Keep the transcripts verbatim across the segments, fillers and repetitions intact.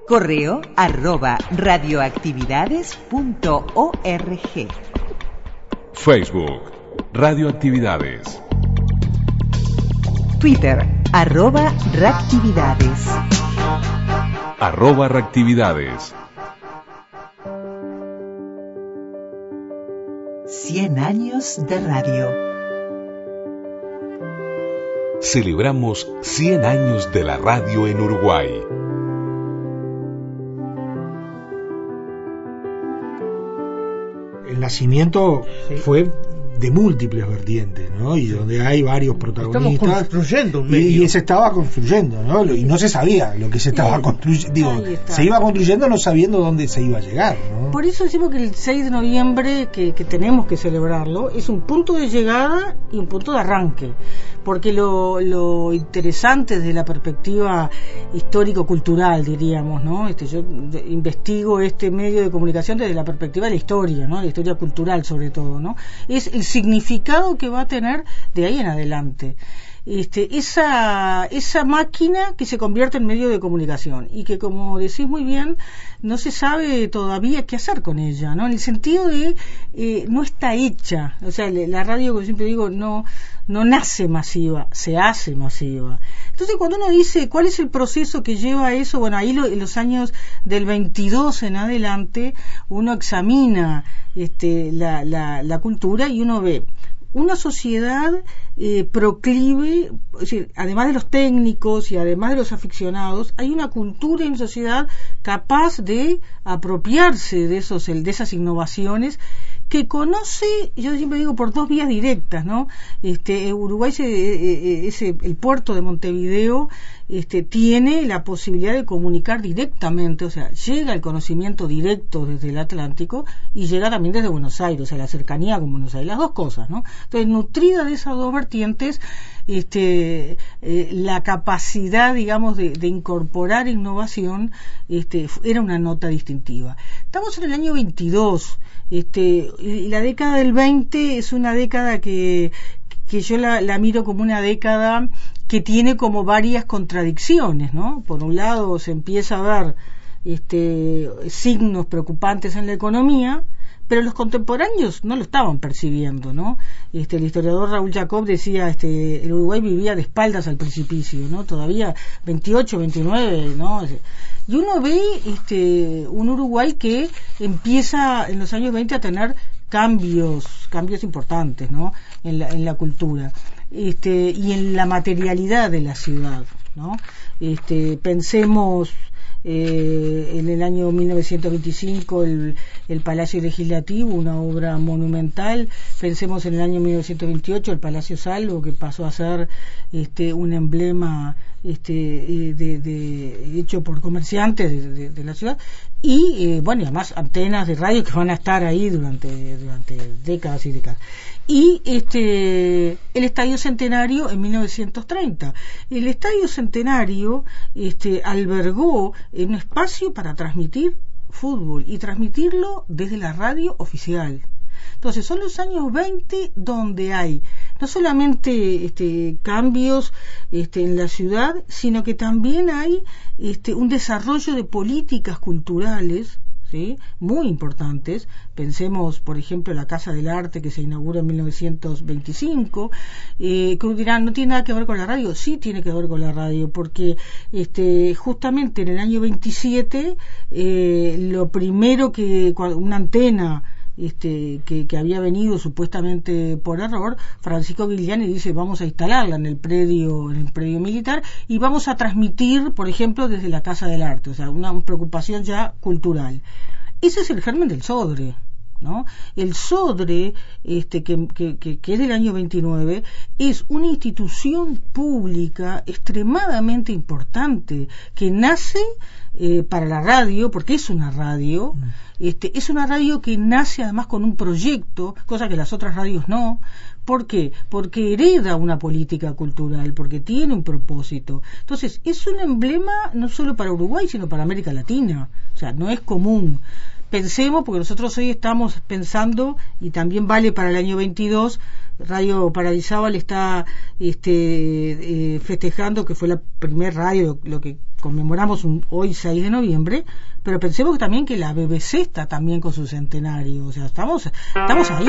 Correo arroba radioactividades punto org. Facebook, Radioactividades. Twitter, arroba reactividades. Arroba reactividades. Cien años de radio. Celebramos cien años de la radio en Uruguay. El nacimiento sí. fue de múltiples vertientes, ¿no? Y donde hay varios protagonistas. Estamos construyendo un medio. Y, y se estaba construyendo, ¿no? Y no se sabía lo que se estaba sí. construyendo. Digo, se iba construyendo no sabiendo dónde se iba a llegar, ¿no? Por eso decimos que el seis de noviembre, que, que tenemos que celebrarlo, es un punto de llegada y un punto de arranque. Porque lo, lo interesante desde la perspectiva histórico-cultural, diríamos, ¿no? Este, yo investigo este medio de comunicación desde la perspectiva de la historia, ¿no? La historia cultural, sobre todo, ¿no? Es el significado que va a tener de ahí en adelante. Este, esa, esa máquina que se convierte en medio de comunicación y que, como decís muy bien, no se sabe todavía qué hacer con ella, ¿no? En el sentido de eh, no está hecha, o sea, la radio, como siempre digo, no no nace masiva, se hace masiva. Entonces, cuando uno dice cuál es el proceso que lleva a eso, bueno, ahí lo, en los años del veintidós en adelante, uno examina este, la, la, la cultura y uno ve una sociedad eh, proclive, es decir, además de los técnicos y además de los aficionados, hay una cultura y una sociedad capaz de apropiarse de esos, de esas innovaciones, que conoce, yo siempre digo, por dos vías directas, ¿no? Este, Uruguay, se, ese, el puerto de Montevideo, este, tiene la posibilidad de comunicar directamente, o sea, llega el conocimiento directo desde el Atlántico y llega también desde Buenos Aires, o sea, la cercanía con Buenos Aires, las dos cosas, ¿no? Entonces, nutrida de esas dos vertientes, este, eh, la capacidad, digamos, de, de incorporar innovación, este, era una nota distintiva. Estamos en el año veintidós. Este, y la década del veinte es una década que, que yo la, la miro como una década que tiene como varias contradicciones, ¿no? Por un lado se empieza a ver este, signos preocupantes en la economía, pero los contemporáneos no lo estaban percibiendo, ¿no? Este, el historiador Raúl Jacob decía, este, el Uruguay vivía de espaldas al precipicio, ¿no? Todavía veintiocho, veintinueve, ¿no? Y uno ve este, un Uruguay que empieza en los años veinte a tener cambios, cambios importantes, ¿no? En la, en la cultura, este, y en la materialidad de la ciudad, ¿no? Este, pensemos eh, en el año mil novecientos veinticinco el, el Palacio Legislativo, una obra monumental. Pensemos en el año mil novecientos veintiocho el Palacio Salvo, que pasó a ser este, un emblema este, de, de, hecho por comerciantes de, de, de la ciudad, y eh, bueno, y además antenas de radio que van a estar ahí durante, durante décadas y décadas. Y este el Estadio Centenario en mil novecientos treinta. El Estadio Centenario este, albergó un espacio para transmitir fútbol y transmitirlo desde la radio oficial. Entonces son los años veinte donde hay no solamente este, cambios este, en la ciudad, sino que también hay este, un desarrollo de políticas culturales, ¿sí?, muy importantes. Pensemos, por ejemplo, la Casa del Arte, que se inaugura en mil novecientos veinticinco, eh, que dirán, ¿no tiene nada que ver con la radio? Sí tiene que ver con la radio, porque este, justamente en el año veintisiete, eh, lo primero que, una antena Este, que, que había venido supuestamente por error, Francisco Guiliani dice, vamos a instalarla en el predio en el predio militar y vamos a transmitir, por ejemplo, desde la Casa del Arte, o sea, una preocupación ya cultural. Ese es el germen del Sodre, ¿no? El Sodre, este, que, que, que, que es del año veintinueve, es una institución pública extremadamente importante que nace eh, para la radio, porque es una radio, mm. este, es una radio que nace además con un proyecto, cosa que las otras radios no. ¿Por qué? Porque hereda una política cultural, porque tiene un propósito. Entonces, es un emblema no solo para Uruguay, sino para América Latina. O sea, no es común. Pensemos, porque nosotros hoy estamos pensando, y también vale para el año veintidós, Radio Paradisábal está este, eh, festejando que fue la primer radio, lo que conmemoramos un, hoy seis de noviembre, pero pensemos que también que la B B C está también con su centenario, o sea, estamos estamos ahí.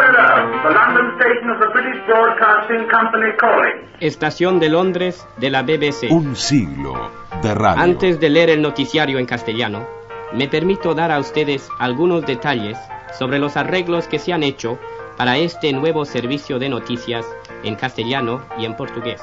Estación de Londres de la B B C. Un siglo de radio. Antes de leer el noticiario en castellano, me permito dar a ustedes algunos detalles sobre los arreglos que se han hecho para este nuevo servicio de noticias en castellano y en portugués.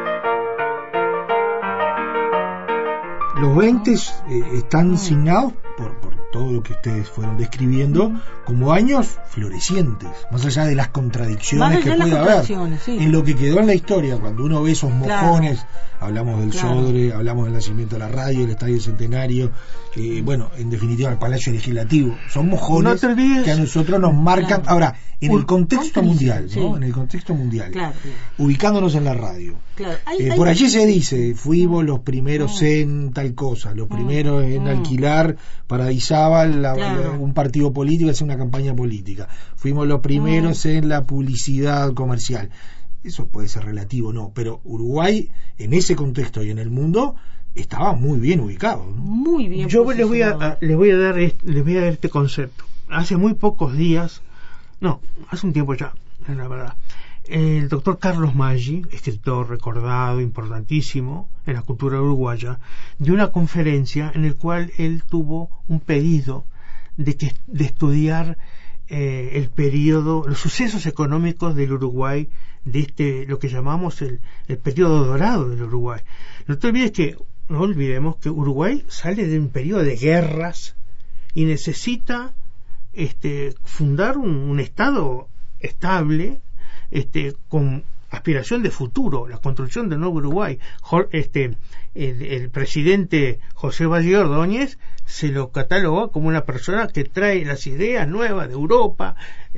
Los veinte eh, están signados por, por todo lo que ustedes fueron describiendo como años florecientes, más allá de las contradicciones que puede haber sí. En lo que quedó en la historia, cuando uno ve esos mojones, claro. Hablamos del claro. Sodre, hablamos del nacimiento de la radio, el Estadio Centenario, eh, bueno, en definitiva el Palacio Legislativo, son mojones no que a nosotros nos marcan, claro. Ahora, en el contexto mundial, sí. ¿no? En el contexto mundial, claro. ubicándonos en la radio. Claro. Hay, eh, hay, por hay, allí se dice, fuimos los primeros no. en tal cosa, los primeros en no. alquilar para Izábal la, claro. la, un partido político, hacer una campaña política. Fuimos los primeros no. en la publicidad comercial. Eso puede ser relativo, no, pero Uruguay en ese contexto y en el mundo estaba muy bien ubicado, ¿no? Muy bien. Yo les voy a, les voy a dar este, les voy a dar este concepto. Hace muy pocos días, no, hace un tiempo ya, la verdad. El doctor Carlos Maggi, escritor recordado, importantísimo en la cultura uruguaya, dio una conferencia en la cual él tuvo un pedido de que de estudiar eh, el periodo, los sucesos económicos del Uruguay, de este, lo que llamamos el, el periodo dorado del Uruguay. No te olvides que, no olvidemos que Uruguay sale de un periodo de guerras y necesita este, fundar un, un estado estable, este, con aspiración de futuro, la construcción del nuevo Uruguay. Este, el, el presidente José Valle Ordóñez se lo catalogó como una persona que trae las ideas nuevas de Europa,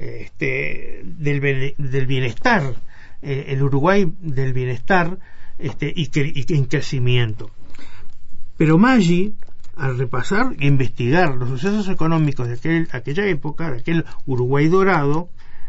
este, del, del bienestar, eh, el Uruguay del bienestar este, y, que, y en crecimiento. Pero Maggi, al repasar e investigar los sucesos económicos de aquel, aquella época, de aquel Uruguay dorado,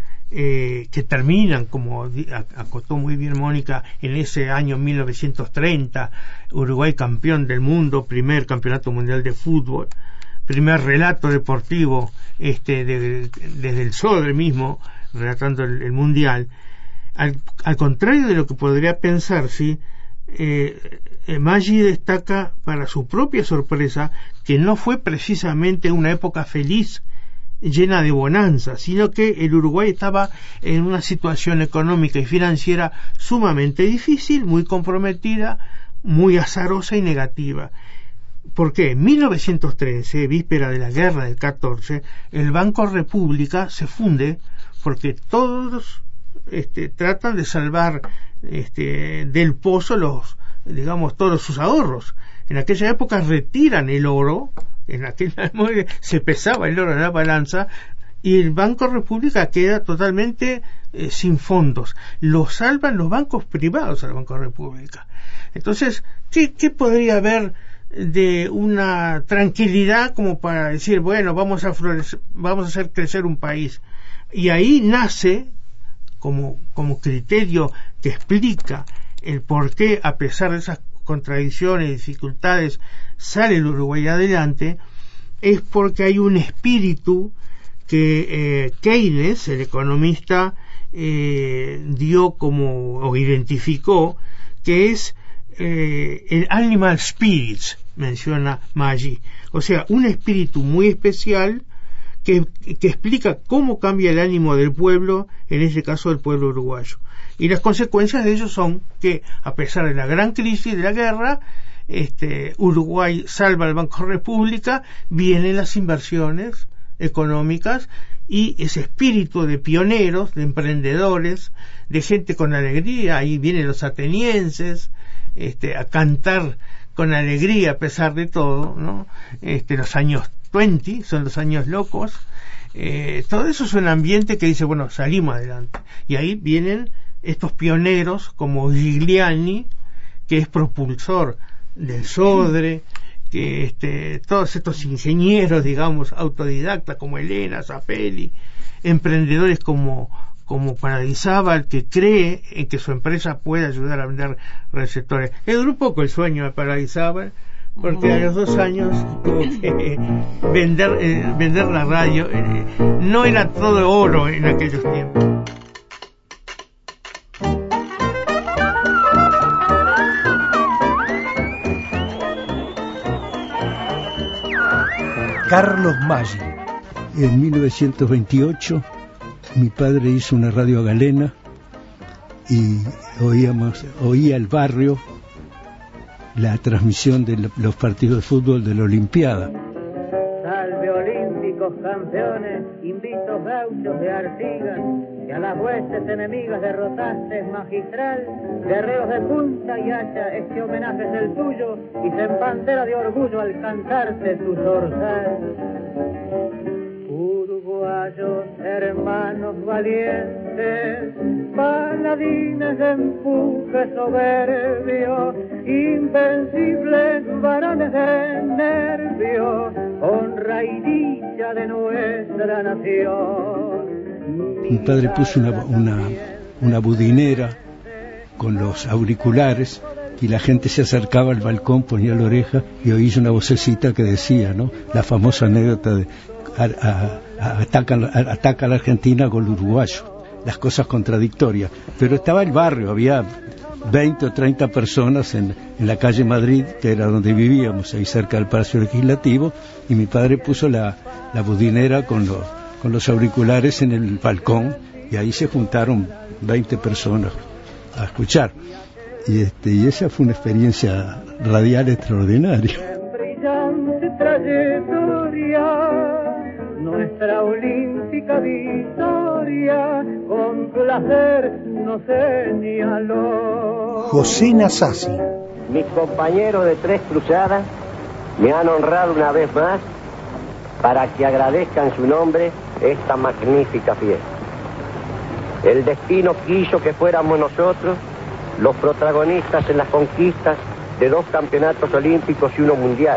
Eh, que terminan, como acotó muy bien Mónica, en ese año mil novecientos treinta, Uruguay campeón del mundo, primer campeonato mundial de fútbol, primer relato deportivo este, de, desde el Sodre mismo, relatando el, el mundial. Al, al contrario de lo que podría pensarse, eh, Maggi destaca para su propia sorpresa que no fue precisamente una época feliz llena de bonanza, sino que el Uruguay estaba en una situación económica y financiera sumamente difícil, muy comprometida, muy azarosa y negativa. ¿Por qué? En mil novecientos trece, víspera de la guerra del catorce, el Banco República se funde porque todos este, tratan de salvar este, del pozo los, digamos, todos sus ahorros. En aquella época retiran el oro. En aquel se pesaba el oro en la balanza y el Banco República queda totalmente eh, sin fondos. Lo salvan los bancos privados al Banco República. Entonces, ¿qué, qué podría haber de una tranquilidad como para decir, bueno, vamos a florecer, vamos a hacer crecer un país? Y ahí nace, como, como criterio que explica el por qué, a pesar de esas contradicciones y dificultades, sale el Uruguay adelante, es porque hay un espíritu que eh, Keynes, el economista, eh, dio como, o identificó, que es eh, el animal spirits, menciona Maggi, o sea, un espíritu muy especial que, que explica cómo cambia el ánimo del pueblo, en este caso del pueblo uruguayo. Y las consecuencias de ello son que, a pesar de la gran crisis de la guerra, este, Uruguay salva al Banco República, vienen las inversiones económicas y ese espíritu de pioneros, de emprendedores, de gente con alegría. Ahí vienen los atenienses este, a cantar con alegría a pesar de todo, ¿no? Este, los años veinte son los años locos. Eh, todo eso es un ambiente que dice, bueno, salimos adelante. Y ahí vienen estos pioneros como Gigliani, que es propulsor del Sodre, que este, todos estos ingenieros, digamos, autodidactas como Elena, Zapelli, emprendedores como, como Paradisábal, que cree en que su empresa puede ayudar a vender receptores. Le duró un poco el sueño de Paradisábal, porque a los dos años tuvo que vender, eh, vender la radio. Eh, no era todo oro en aquellos tiempos. Carlos Maggi. En mil novecientos veintiocho mi padre hizo una radio a galena y oíamos, oía el barrio la transmisión de los partidos de fútbol de la Olimpiada. Salve olímpicos campeones, invitos gauchos de Artigas, que a las huestes enemigas derrotaste magistral, guerreros de punta y hacha, este homenaje es el tuyo, y se empantera de orgullo al cantarte tu zorzal. Uruguayos, hermanos valientes, paladines de empuje soberbio, invencibles varones de nervio, honra y dicha de nuestra nación. Mi padre puso una, una, una budinera con los auriculares y la gente se acercaba al balcón, ponía la oreja y oía una vocecita que decía, ¿no?, la famosa anécdota de a, a, a, ataca, a, ataca a la Argentina con el uruguayo, las cosas contradictorias. Pero estaba el barrio, había veinte o treinta personas en, en la calle Madrid, que era donde vivíamos, ahí cerca del Palacio Legislativo, y mi padre puso la, la budinera con los, con los auriculares en el balcón, y ahí se juntaron veinte personas a escuchar. Y, este, y esa fue una experiencia radial extraordinaria. Brillante trayectoria, nuestra olímpica victoria, con placer nos señaló. José Nasasi. Mis compañeros de Tres Cruzadas me han honrado una vez más para que agradezca en su nombre esta magnífica fiesta. El destino quiso que fuéramos nosotros los protagonistas en las conquistas de dos campeonatos olímpicos y uno mundial.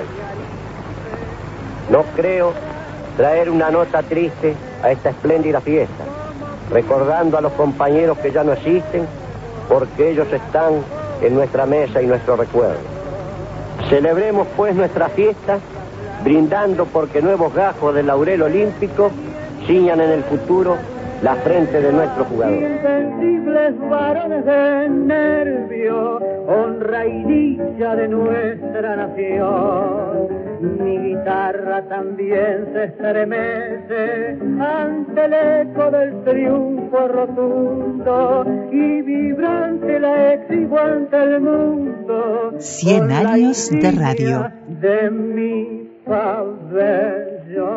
No creo traer una nota triste a esta espléndida fiesta, recordando a los compañeros que ya no existen, porque ellos están en nuestra mesa y nuestro recuerdo. Celebremos pues nuestra fiesta, brindando porque nuevos gajos del laurel olímpico ciñan en el futuro la frente de nuestro jugador. Invencibles varones de nervio, honra y dicha de nuestra nación. Mi guitarra también se estremece ante el eco del triunfo rotundo y vibrante la exhibo ante el mundo. Cien años de radio. De mi pabellón.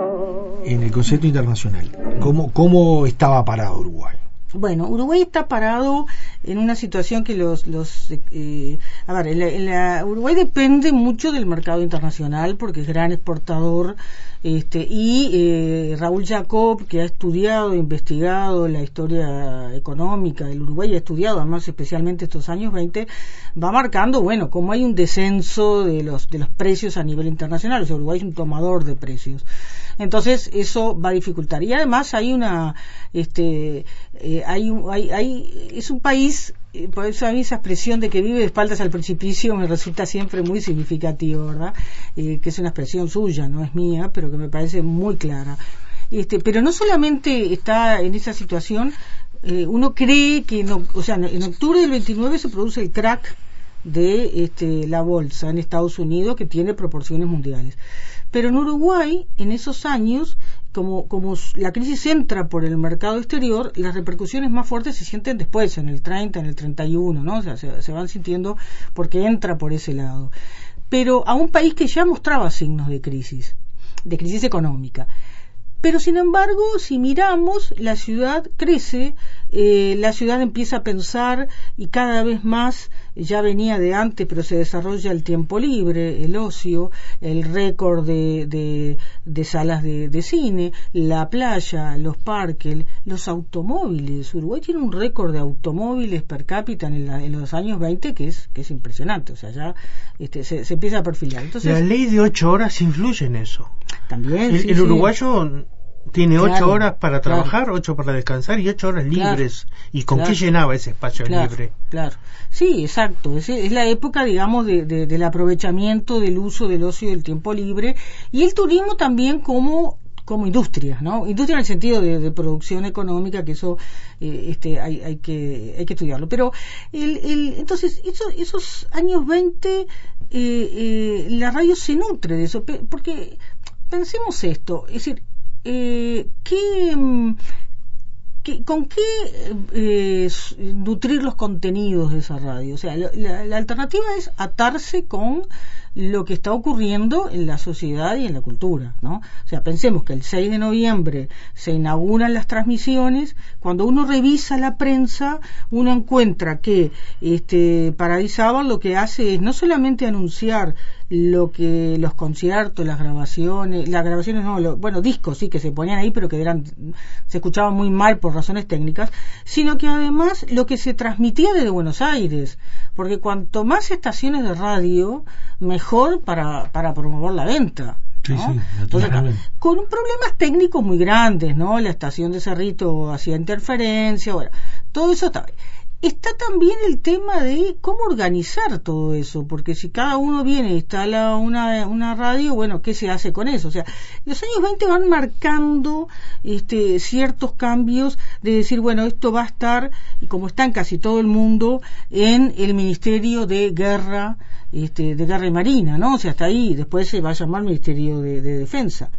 En el concepto internacional, ¿cómo, cómo estaba parado Uruguay? Bueno, Uruguay está parado en una situación que los... los eh, a ver, en la, en la, Uruguay depende mucho del mercado internacional porque es gran exportador, este, y eh, Raúl Jacob, que ha estudiado, investigado la historia económica del Uruguay, ha estudiado además especialmente estos años veinte, va marcando, bueno, como hay un descenso de los, de los precios a nivel internacional, o sea, Uruguay es un tomador de precios. Entonces eso va a dificultar, y además hay una este eh, hay, un, hay hay es un país, eh, por eso a mí esa expresión de que vive de espaldas al precipicio me resulta siempre muy significativo, ¿verdad? Eh, que es una expresión suya, no es mía, pero que me parece muy clara. Este, pero no solamente está en esa situación, eh, uno cree que no, o sea, en octubre del veintinueve se produce el crack de este, la bolsa en Estados Unidos, que tiene proporciones mundiales. Pero en Uruguay, en esos años, como, como la crisis entra por el mercado exterior, las repercusiones más fuertes se sienten después, en el treinta, en el treinta y uno, ¿no? O sea, se, se van sintiendo porque entra por ese lado. Pero a un país que ya mostraba signos de crisis, de crisis económica. Pero sin embargo, si miramos, la ciudad crece, eh, la ciudad empieza a pensar y cada vez más, ya venía de antes, pero se desarrolla el tiempo libre, el ocio, el récord de, de, de salas de, de cine, la playa, los parques, los automóviles. Uruguay tiene un récord de automóviles per cápita en, la, en los años veinte que es, que es impresionante, o sea, ya este, se, se empieza a perfilar. Entonces, la ley de ocho horas influye en eso. También, el, sí, el sí. uruguayo Tiene Claro, ocho horas para claro. trabajar, ocho para descansar y ocho horas Claro, libres. ¿Y con claro. qué llenaba ese espacio Claro, libre? claro. Sí, exacto. Es, es la época, digamos, de, de- del aprovechamiento del uso del ocio y del tiempo libre. Y el turismo también como como industria, ¿no? Industria en el sentido de, de producción económica, que eso eh, este, hay, hay que hay que estudiarlo. Pero el, el, entonces esos, esos años veinte, eh, eh, la radio se nutre de eso, pe- porque pensemos esto, es decir, eh, ¿qué, mm, qué- ¿con qué eh, s- nutrir los contenidos de esa radio? O sea, la, la- la alternativa es atarse con lo que está ocurriendo en la sociedad y en la cultura, ¿no? O sea, pensemos que el seis de noviembre se inauguran las transmisiones. Cuando uno revisa la prensa, uno encuentra que este Paradisábal lo que hace es no solamente anunciar lo que los conciertos, las grabaciones, las grabaciones no, lo, bueno, discos sí que se ponían ahí, pero que eran se escuchaban muy mal por razones técnicas, sino que además lo que se transmitía desde Buenos Aires, porque cuanto más estaciones de radio, mejor para, para promover la venta. Sí, ¿no? sí, Entonces, naturalmente. con problemas técnicos muy grandes, ¿no? La estación de Cerrito hacía interferencia, bueno, todo eso está. Está también el tema de cómo organizar todo eso, porque si cada uno viene e instala una, una radio, bueno, ¿qué se hace con eso? O sea, los años veinte van marcando este, ciertos cambios de decir, bueno, esto va a estar, y como está en casi todo el mundo, en el Ministerio de Guerra, este, de Guerra y Marina, ¿no? O sea, hasta ahí, después se va a llamar Ministerio de, de Defensa.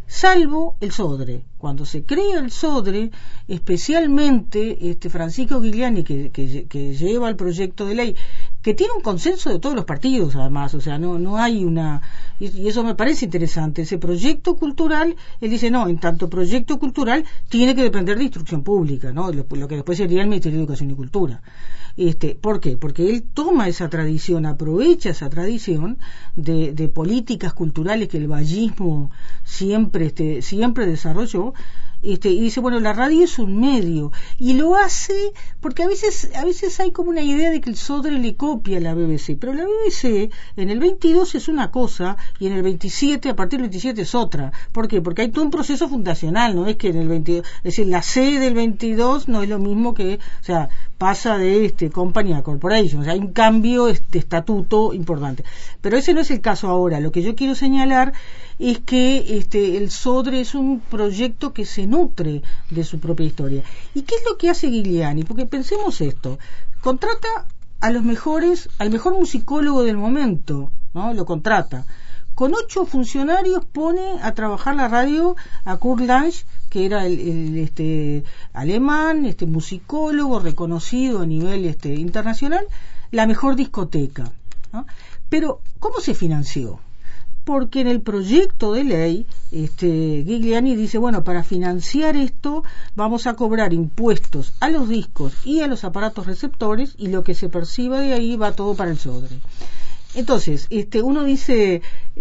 Salvo el SODRE. Cuando se crea el SODRE, especialmente este Francisco Gigliani, que, que, que lleva el proyecto de ley, que tiene un consenso de todos los partidos, además, o sea, no, no hay una... Y, y eso me parece interesante. Ese proyecto cultural, él dice, no, en tanto proyecto cultural tiene que depender de instrucción pública, ¿no? Lo, lo que después sería el Ministerio de Educación y Cultura. Este, ¿por qué? Porque él toma esa tradición, aprovecha esa tradición de, de políticas culturales que el vallismo siempre, este, siempre desarrolló, este, y dice, bueno, la radio es un medio, y lo hace porque a veces a veces hay como una idea de que el SODRE le copia a la B B C, pero la B B C en el veintidós es una cosa y en el veintisiete, a partir del veintisiete es otra. ¿Por qué? Porque hay todo un proceso fundacional, no es que en el veintidós, es decir, la C del veintidós no es lo mismo que, o sea, pasa de este Company a Corporation, o sea, hay un cambio de este, estatuto importante. Pero ese no es el caso ahora. Lo que yo quiero señalar es que este el SODRE es un proyecto que se nutre de su propia historia. ¿Y qué es lo que hace Gigliani? Porque pensemos esto, contrata a los mejores, al mejor musicólogo del momento, ¿no? Lo contrata. Con ocho funcionarios pone a trabajar la radio a Kurt Lange, que era el, el este alemán, este musicólogo reconocido a nivel este internacional, la mejor discoteca, ¿no? Pero ¿cómo se financió? Porque en el proyecto de ley este Gigliani dice, bueno, para financiar esto vamos a cobrar impuestos a los discos y a los aparatos receptores, y lo que se perciba de ahí va todo para el SODRE. Entonces, este uno dice,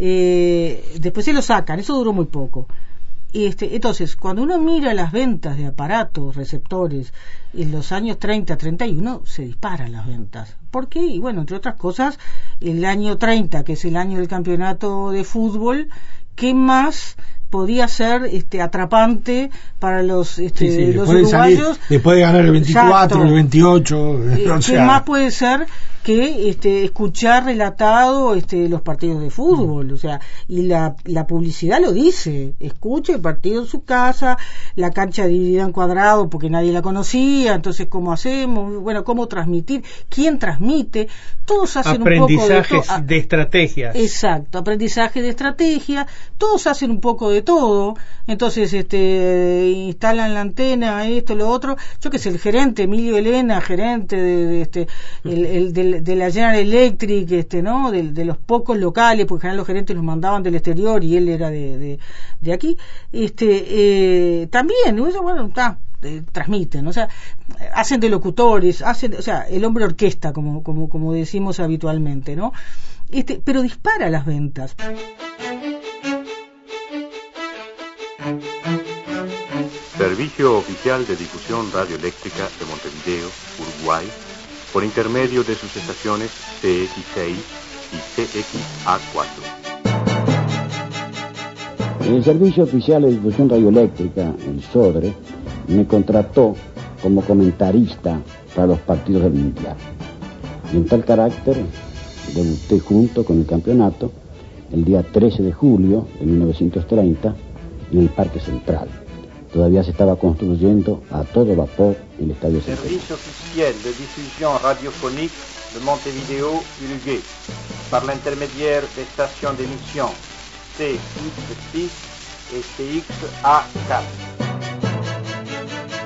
eh, después se lo sacan, eso duró muy poco. Este, entonces, cuando uno mira las ventas de aparatos receptores en los años treinta, treinta y uno, se disparan las ventas. ¿Por qué? Y bueno, entre otras cosas, el año treinta, que es el año del campeonato de fútbol, ¿qué más podía ser este atrapante para los este, sí, sí, los después uruguayos? De salir, después de ganar el veinticuatro, exacto, el veintiocho, eh, o ¿qué sea, más puede ser que este escuchar relatado este los partidos de fútbol? O sea, y la, la publicidad lo dice, escuche el partido en su casa, la cancha dividida en cuadrado porque nadie la conocía, entonces ¿cómo hacemos? Bueno, ¿cómo transmitir? ¿Quién transmite? Todos hacen un poco de, aprendizajes to- de estrategias. Exacto, aprendizaje de estrategia, todos hacen un poco de todo. Entonces este instalan la antena, esto, lo otro. Yo que sé, el gerente Emilio Elena, gerente de, de este el, el del de la General Electric, este, ¿no? De, de los pocos locales, porque en general los gerentes los mandaban del exterior y él era de, de, de aquí, este, eh, también, bueno, está, eh, transmiten, o sea, hacen de locutores, hacen, o sea, el hombre orquesta, como, como, como decimos habitualmente, ¿no? Este, pero dispara las ventas. Servicio Oficial de Difusión Radioeléctrica de Montevideo, Uruguay, por intermedio de sus estaciones C X seis y C X A cuatro. El Servicio Oficial de Difusión Radioeléctrica, el SODRE, me contrató como comentarista para los partidos del Mundial. Y en tal carácter debuté junto con el campeonato el día trece de julio de mil novecientos treinta en el Parque Central. Todavía se estaba construyendo a todo vapor el Estadio Central. Service officiel de diffusion radiophonique de Montevideo, Uruguay, par l'intermédiaire des stations d'émission C X six et C X A cuatro.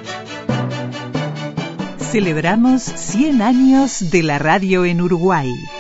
Celebramos cien años de la radio en Uruguay.